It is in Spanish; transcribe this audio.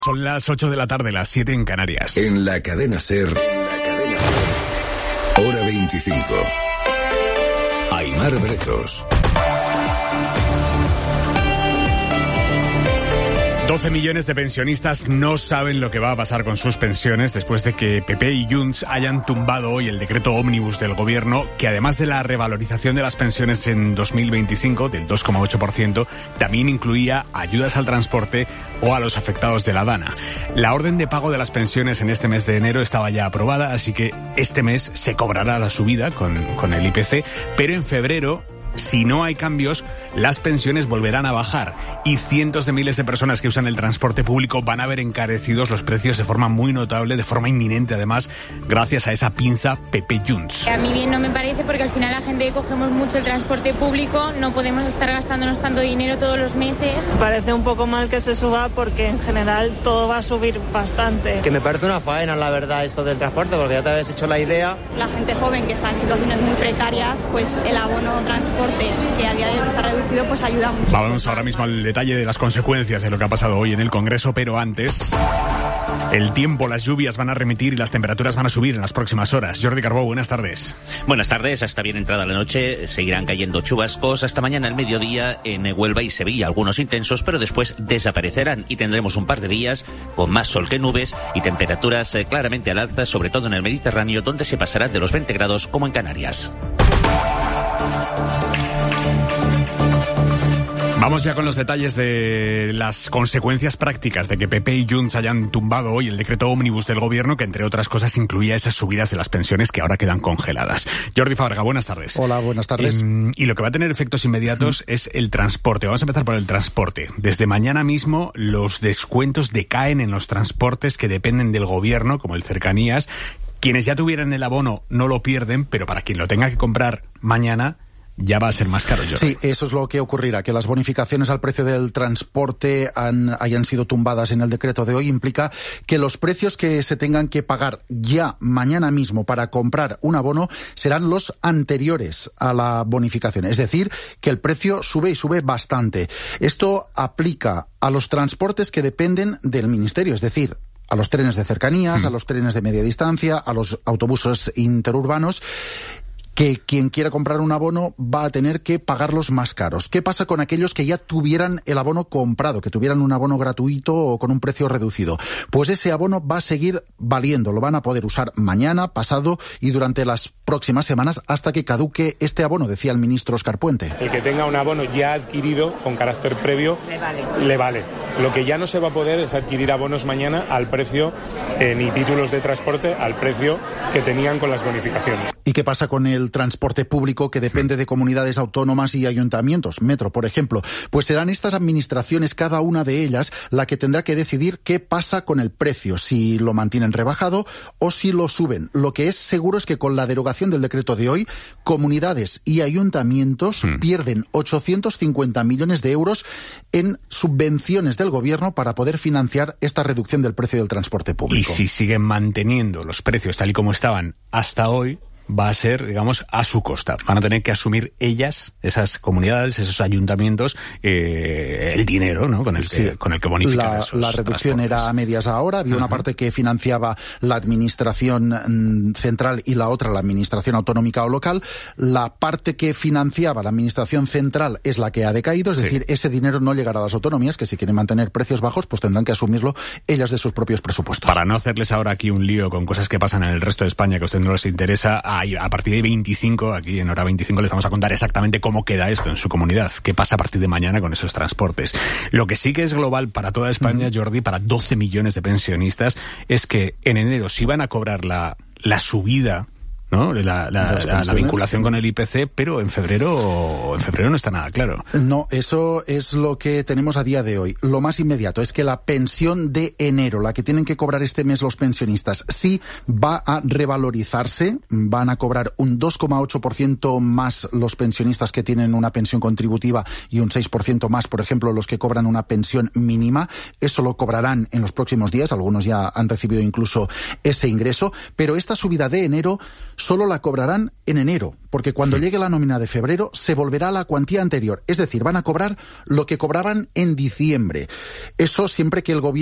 Son las 8 de la tarde, las 7 en Canarias. En la cadena SER, hora 25. Aimar Bretos. 12 millones de pensionistas no saben lo que va a pasar con sus pensiones después de que PP y Junts hayan tumbado hoy el decreto ómnibus del gobierno, que además de la revalorización de las pensiones en 2025 del 2,8%, también incluía ayudas al transporte o a los afectados de la DANA. La orden de pago de las pensiones en este mes de enero estaba ya aprobada, así que este mes se cobrará la subida con el IPC, pero en febrero, si no hay cambios, las pensiones volverán a bajar y cientos de miles de personas que usan el transporte público van a ver encarecidos los precios de forma muy notable, de forma inminente además, gracias a esa pinza PP-Junts. A mí bien no me parece, porque al final la gente que cogemos mucho el transporte público no podemos estar gastándonos tanto dinero todos los meses. Parece un poco mal que se suba porque en general todo va a subir bastante. Que me parece una faena, la verdad, esto del transporte, porque ya te habías hecho la idea. La gente joven que está en situaciones muy precarias, pues el abono transporte, que a día de hoy está reducido, pues ayuda mucho. Vamos ahora mismo al detalle de las consecuencias de lo que ha pasado hoy en el Congreso, pero antes, el tiempo, las lluvias van a remitir y las temperaturas van a subir en las próximas horas. Jordi Carbó, buenas tardes. Buenas tardes, hasta bien entrada la noche seguirán cayendo chubascos hasta mañana al mediodía en Huelva y Sevilla, algunos intensos, pero después desaparecerán y tendremos un par de días con más sol que nubes y temperaturas claramente al alza, sobre todo en el Mediterráneo, donde se pasará de los 20 grados como en Canarias. Vamos ya con los detalles de las consecuencias prácticas de que PP y Junts hayan tumbado hoy el decreto ómnibus del gobierno, que entre otras cosas incluía esas subidas de las pensiones que ahora quedan congeladas. Jordi Fábrega, buenas tardes. Hola, buenas tardes. Y lo que va a tener efectos inmediatos es el transporte. Vamos a empezar por el transporte. Desde mañana mismo los descuentos decaen en los transportes que dependen del gobierno, como el Cercanías. Quienes ya tuvieran el abono no lo pierden, pero para quien lo tenga que comprar mañana ya va a ser más caro. Sí, eso es lo que ocurrirá, que las bonificaciones al precio del transporte hayan sido tumbadas en el decreto de hoy. Implica que los precios que se tengan que pagar ya mañana mismo para comprar un abono serán los anteriores a la bonificación. Es decir, que el precio sube y sube bastante. Esto aplica a los transportes que dependen del Ministerio, es decir, a los trenes de cercanías, a los trenes de media distancia, a los autobuses interurbanos, que quien quiera comprar un abono va a tener que pagarlos más caros. ¿Qué pasa con aquellos que ya tuvieran el abono comprado, que tuvieran un abono gratuito o con un precio reducido? Pues ese abono va a seguir valiendo, lo van a poder usar mañana, pasado y durante las próximas semanas hasta que caduque este abono, decía el ministro Óscar Puente. El que tenga un abono ya adquirido con carácter previo le vale. Lo que ya no se va a poder es adquirir abonos mañana al precio, ni títulos de transporte al precio que tenían con las bonificaciones. ¿Y qué pasa con el transporte público que depende de comunidades autónomas y ayuntamientos? Metro, por ejemplo. Pues serán estas administraciones, cada una de ellas, la que tendrá que decidir qué pasa con el precio, si lo mantienen rebajado o si lo suben. Lo que es seguro es que con la derogación del decreto de hoy, comunidades y ayuntamientos pierden 850 millones de euros en subvenciones del gobierno para poder financiar esta reducción del precio del transporte público. Y si siguen manteniendo los precios tal y como estaban hasta hoy, va a ser, digamos, a su costa. Van a tener que asumir ellas, esas comunidades, esos ayuntamientos, el dinero, ¿no? Con el que bonifican esos la reducción transportes. era a medias ahora. Había una parte que financiaba la administración central y la otra la administración autonómica o local. La parte que financiaba la administración central es la que ha decaído, es decir, ese dinero no llegará a las autonomías, que si quieren mantener precios bajos, pues tendrán que asumirlo ellas de sus propios presupuestos. Para no hacerles ahora aquí un lío con cosas que pasan en el resto de España que a ustedes no les interesa, a partir de 25, aquí en hora 25, les vamos a contar exactamente cómo queda esto en su comunidad, qué pasa a partir de mañana con esos transportes. Lo que sí que es global para toda España, Jordi, para 12 millones de pensionistas, es que en enero sí van a cobrar la subida, ¿no? La vinculación con el IPC, pero en febrero no está nada claro. No, eso es lo que tenemos a día de hoy. Lo más inmediato es que la pensión de enero, la que tienen que cobrar este mes los pensionistas, sí va a revalorizarse. Van a cobrar un 2,8% más los pensionistas que tienen una pensión contributiva y un 6% más, por ejemplo, los que cobran una pensión mínima. Eso lo cobrarán en los próximos días. Algunos ya han recibido incluso ese ingreso. Pero esta subida de enero solo la cobrarán en enero, porque cuando llegue la nómina de febrero se volverá a la cuantía anterior. Es decir, van a cobrar lo que cobraban en diciembre. Eso siempre que el gobierno